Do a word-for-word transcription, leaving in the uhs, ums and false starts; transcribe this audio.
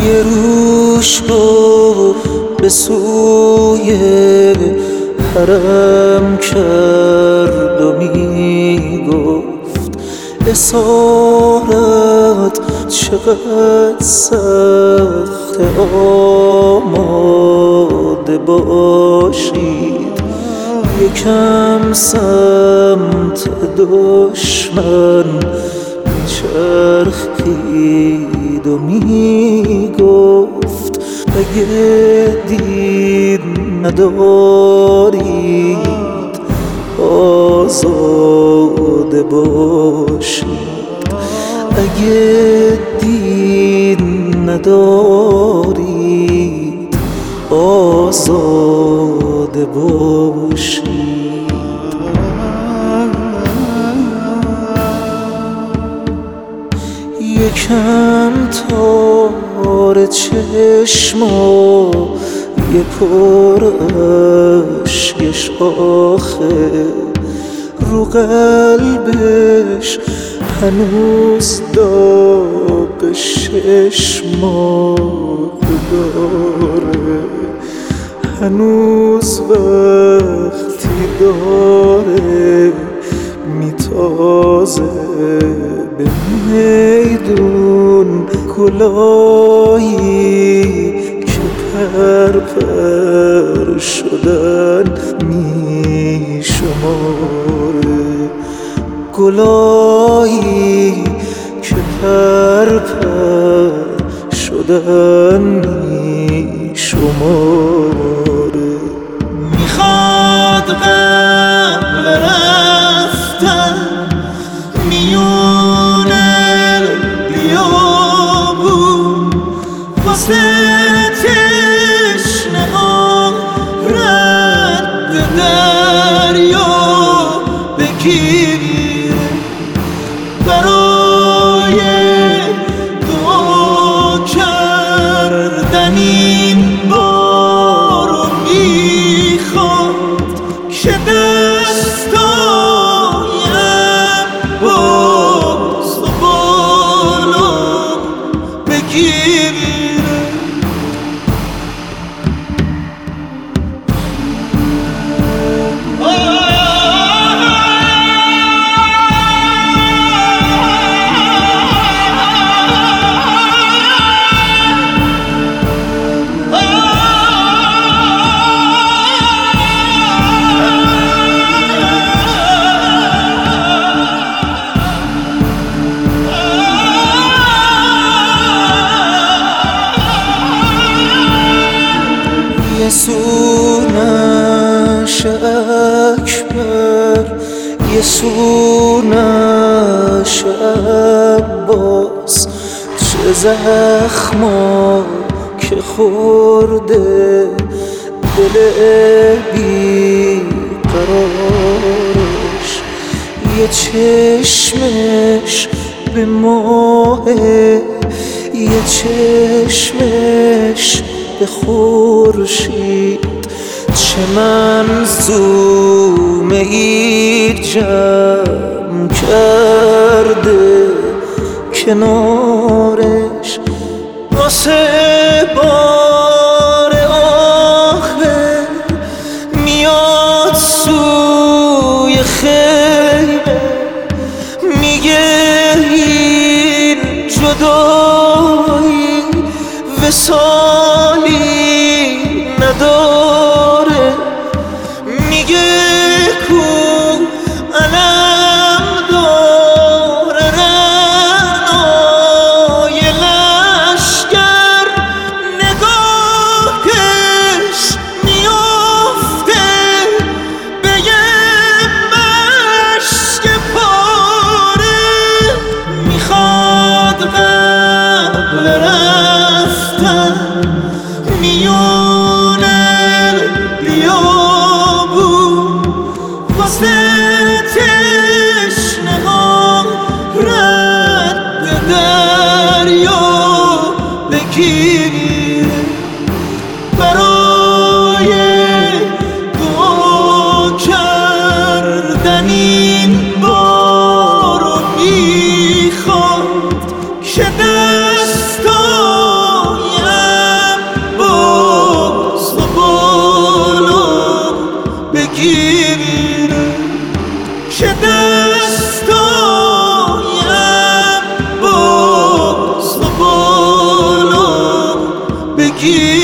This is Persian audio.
یه روش رو به سوی حرم کرد و میگفت اسارت چقدر سخت، آماده باشید یکم سمت دشمن چرخید و میگفت اگه دید ندارید آزاده باشید، اگه دید ندارید آزاده باشید. یکم تار چشم و یه پر اشکش آخه، رو قلبش هنوز داغ چشمات داره، هنوز وقتی داره میتازه به میدون گلایی که پر پر شدن میشماره، گلایی که پر پر شدن میشماره. میخواد قبل رفتن میونه بیابون واسه تشنه ها رد دریا بگیره، برای دعا کردن این بارو میخواد که دستایم باز و بالا بگیره. یسونش اکبر، یسونش عباس، چه زخما که خورده دل بی قرارش، یه چشمش به ماه، یه چشمش به خورشید، چه منظومه ای جمع کرده کنارش، واسه بار آخر میاد سوی خیمه، میگه این جدایی وصالی نداره، میگه کو علم داره رعنای لشگر، نگاهش میافته به یه مشک پاره. میخواد قبل رفتن میونه بیابون واسه تشنه ها رد دریا بگیره، برای دعا کردن این بارو میخواد که دستای خشکی